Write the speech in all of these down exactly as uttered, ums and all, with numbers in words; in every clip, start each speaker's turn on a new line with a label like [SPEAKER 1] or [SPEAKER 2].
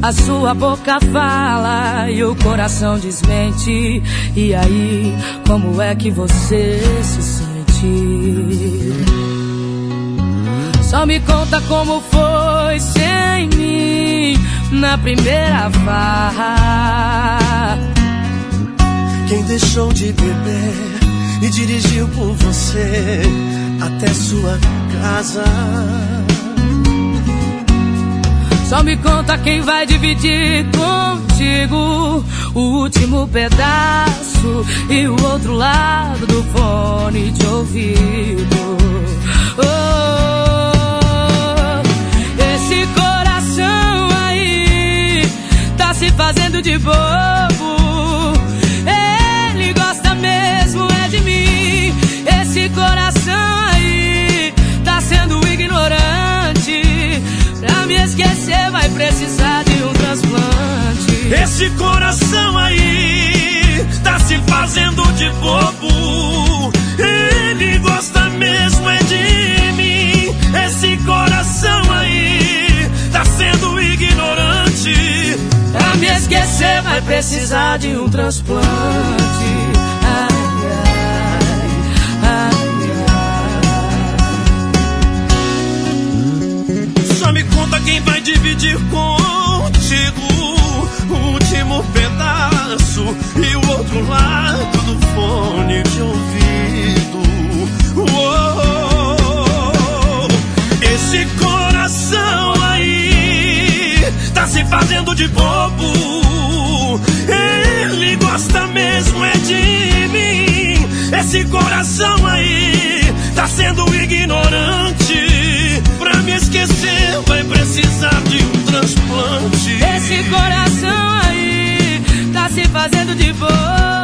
[SPEAKER 1] A sua boca fala e o coração desmente. E aí, como é que você se sente? Só me conta como foi sem mim na primeira farra.
[SPEAKER 2] Quem deixou de beber e dirigiu por você até sua casa?
[SPEAKER 1] Só me conta quem vai dividir contigo o último pedaço e o outro lado do fone de ouvido. Oh, esse coração aí tá se fazendo de bobo. Ele gosta mesmo é de mim. Esse coração aí tá sendo ignorante. Pra me esquecer vai precisar de um transplante.
[SPEAKER 2] Esse coração aí tá se fazendo de bobo. Ele gosta mesmo é de mim. Esse coração aí tá sendo ignorante.
[SPEAKER 1] Pra me esquecer vai precisar de um transplante. Ai, ai, ai, ai.
[SPEAKER 2] Só me conta quem vai dividir contigo o último pedaço e o outro lado do fone de ouvido. Oh, esse coração aí tá se fazendo de bobo. Ele gosta mesmo é de mim. Esse coração aí tá sendo ignorante. Pra me esquecer vai precisar de um transplante.
[SPEAKER 1] Esse coração aí tá se fazendo de bobo.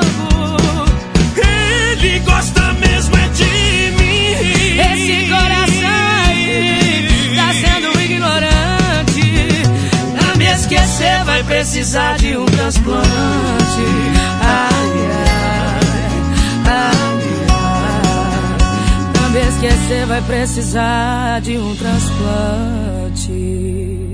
[SPEAKER 2] Ele gosta mesmo é de mim.
[SPEAKER 1] Esse coração aí tá sendo ignorante. Pra me esquecer vai precisar de um transplante. Ai, ai, ai, ai. Pra me esquecer vai precisar de um transplante.